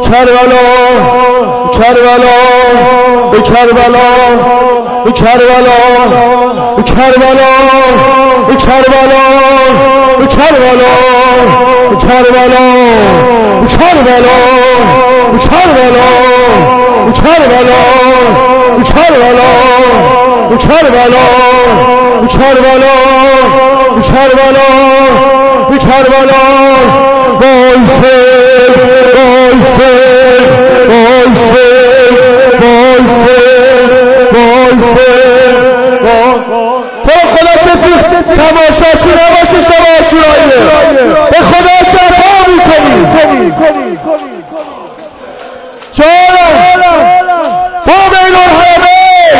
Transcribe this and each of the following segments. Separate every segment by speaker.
Speaker 1: کربلا کربلا کربلا کربلا کربلا کربلا کربلا کربلا کربلا کربلا کربلا کربلا کربلا کربلا کربلا کربلا تو خدا کسی تماشاچی نباشه شما آشوراییه به خدا صفا میکنی جانم با بین الحرمین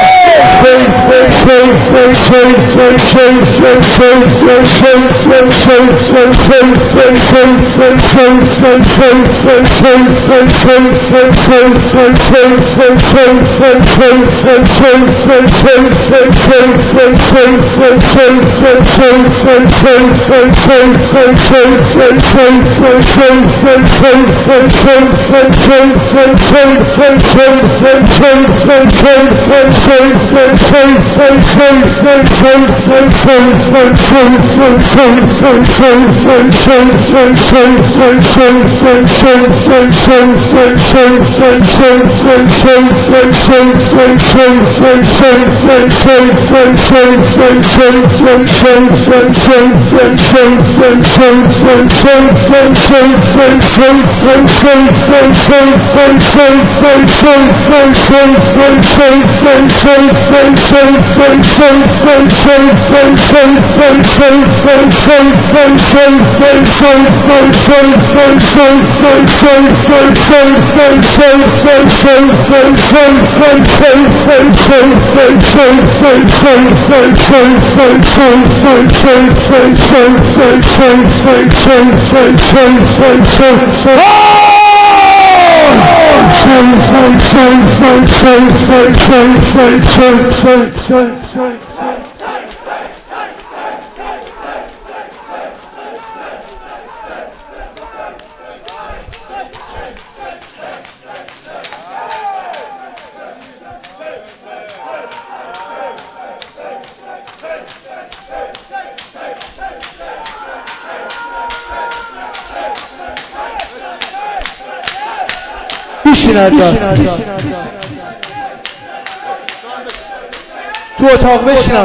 Speaker 1: تو اتاق بشینم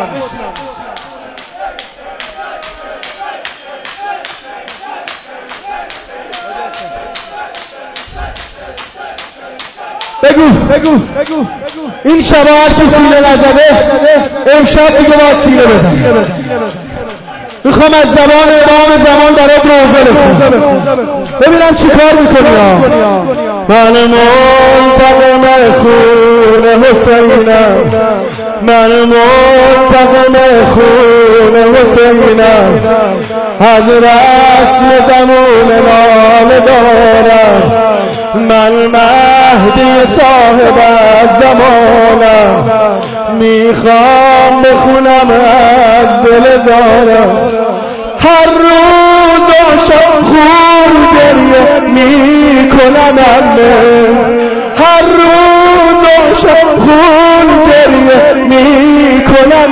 Speaker 1: بگو این شب هر کی سینه نزده امشب دیگه باید سینه بزن. میخوام از زبان امام زمان برات موعظه بخونم ببینم چی کار میکنی. من منتقم خون حسینم، من منتقم خون حسینم، از رسم زمان ناله دارم، من مهدی صاحب از زمانم، میخوام بخونم از دل زارم. هر روز و شب خون گریه میکنم، هر روز و شب خون گریه میکنم،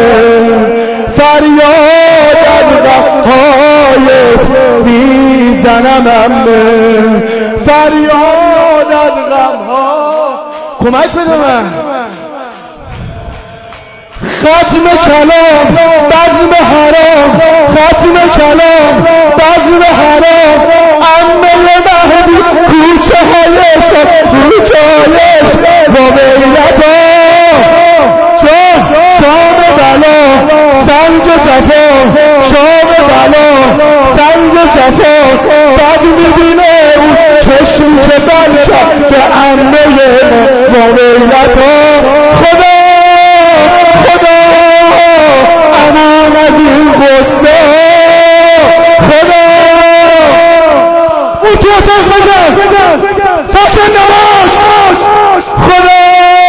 Speaker 1: فریاد از غم‌هایت میزنم، فریاد از غم‌ها. کمک بده من. ختم کلام بزم حرام، ختم کلام بزم حرام، عمه مهدی کوچه هایش کوچه هایش با بیلتا شام بلا سنگ جفا، شام بلا سنگ جفا. بد میبینه اون چشم که بل کرد به عمه ما بیلتا. خدا امان از این غصه، خدا اون تو اتاق بگم ساکن نباش، خدا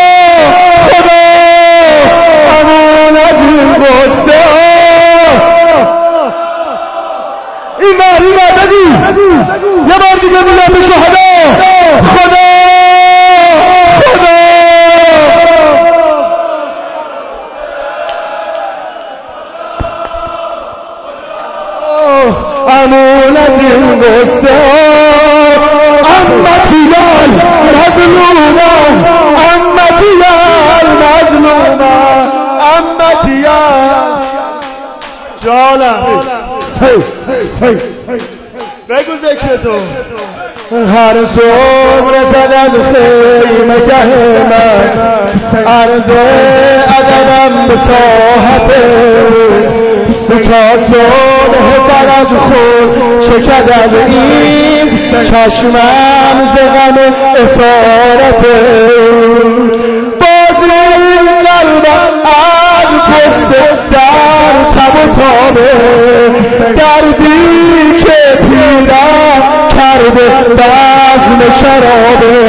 Speaker 1: امان از این غصه. این بگو یه بار دیگه میلاد شهدا. از این قصه امتیان مظلومان امتیان مظلومان امتیان جانم بگو ذکرتو هر صبح رسد از خیمه من عرض ادبم به ساحت تا صبح فرج خود شکد از این چشمم ز غم اسارت بازی قلبم از پس در تب و تابه دردی که پیرم کرده بزم شرابه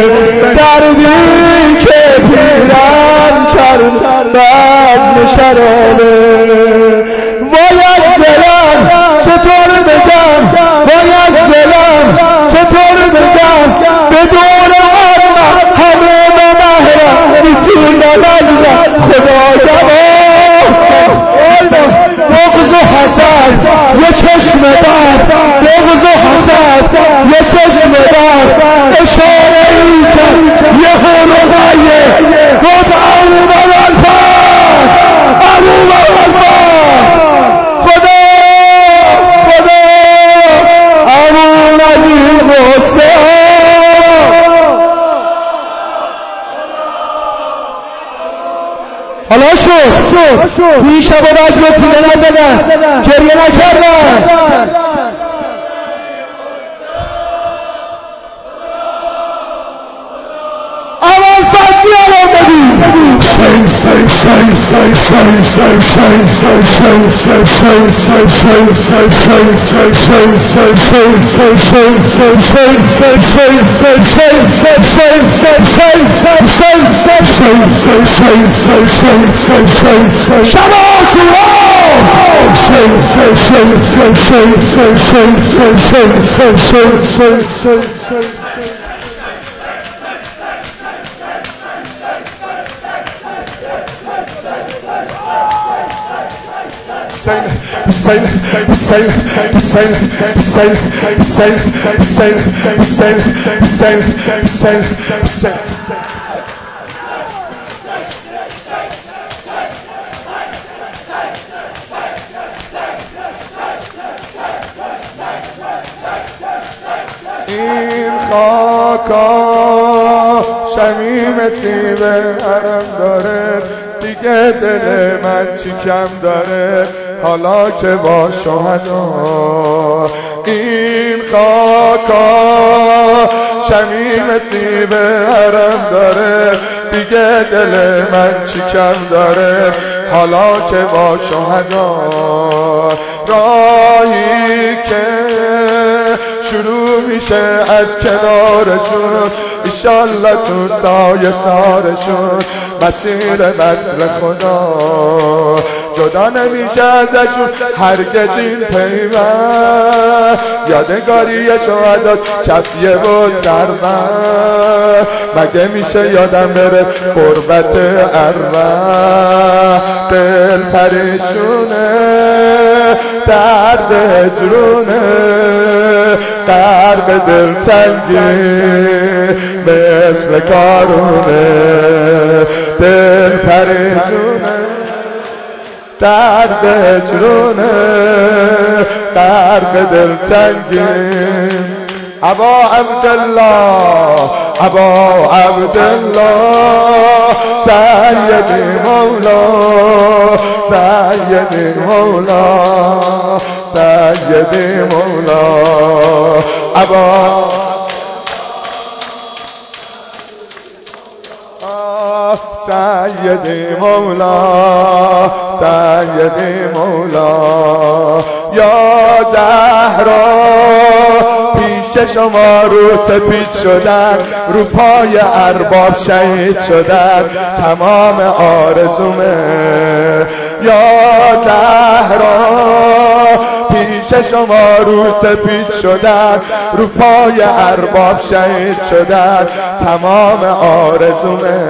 Speaker 1: دردی که پیرم کرده بزم شرابه وای از دلم چطور بگم وای از دلم چطور بگم به دور آن همه محرم میسوزم از خدا جواب بغض و حسد یه چشم بد بغض و حسد یه چشم بد اشاره ای که یه هرقیه گفت ابو الفضل ابو الفضل خدا امون از این قصه حالا شد این شب و بجر سینه نزدن گریه نکردن اول فضلی الان بدید این خاکا شمیم سیب حرم داره دیگه دل من چی کم داره حالا که با شهدا این خاکا شمیم سیب حرم داره دیگه دل من چی کم داره حالا که با شهدا راهی که شروع میشه از کنارشون ایشالله تو سایه سارشون مسیر وصل خدا جدا نمیشه ازشون هرگز این پیوند یادگاری شهدا کفیه و سرمن مگه میشه یادم بره قربت ارواح دل پریشونه درد هجرونه غرق دلتنگی مثل کارونه دل پریشونه درد هجرونه غرق دلتنگی ابا عبدالله ابا عبدالله سیدی مولا سیدی مولا سیدی مولا ابا سیدی مولا سیدی مولا یا زهرا پیش شما رو سپید شدن رو پای ارباب شهید شدن تمام آرزومه یا زهرا پیش شما رو سپید شدن رو پای ارباب شهید شدن تمام آرزومه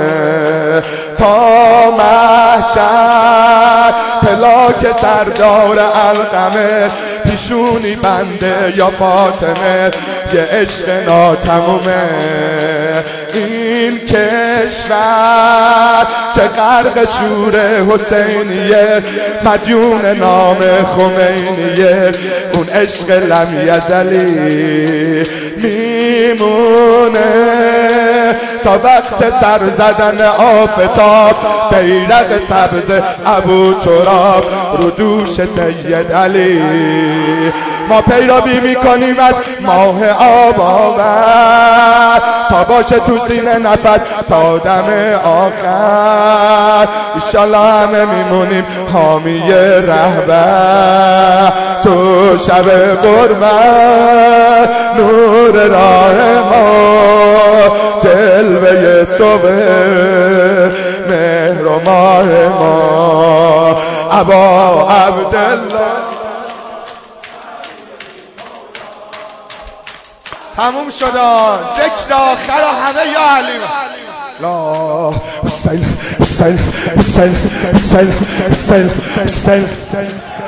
Speaker 1: تا محشر پلاک سردار القمه پیشونی بنده یا فاطمه، یه عشق ناتمومه. این کشور که غرق شور حسینیه، مدیون نام خمینیه. اون عشق لم یزلی میمونه تا وقت سر زدن آفتاب، بیرق سبز ابو تراب رو دوش سید علی. ما پیروی میکنیم از ماه آب آور تا باشه تو سینه نفس تا دم آخر. ایشالله همه میمونیم حامی رهبر تو شب قربت، نور راه ما جلوه صبح مهر و ماه ما. ابا عبدالله تموم شد. ذکر آخر همه یا علی لا حسین حسین حسین حسین حسین حسین